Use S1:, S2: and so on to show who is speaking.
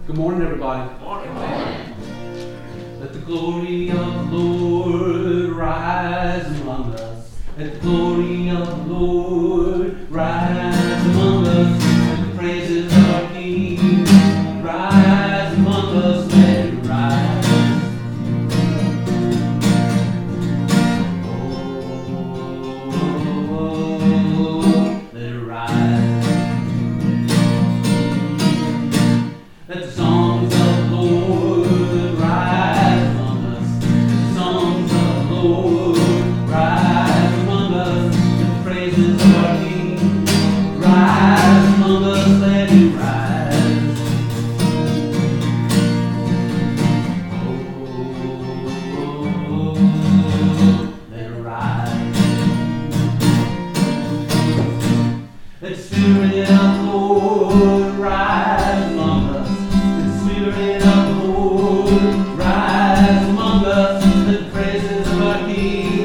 S1: Good morning, everybody.
S2: Good morning.
S1: Let the glory of the Lord rise among us. Let the glory of the Lord rise among us. Let the praises of our King rise among us. Let it rise. Oh, let it rise. Let the songs of the Lord rise among us. The songs of the Lord rise among us. Let the praises of our King rise among us. Let it rise. Oh, let it rise. Let the Spirit of the Lord rise among us. Let the Spirit of the Lord rise among us. Let the praises of our King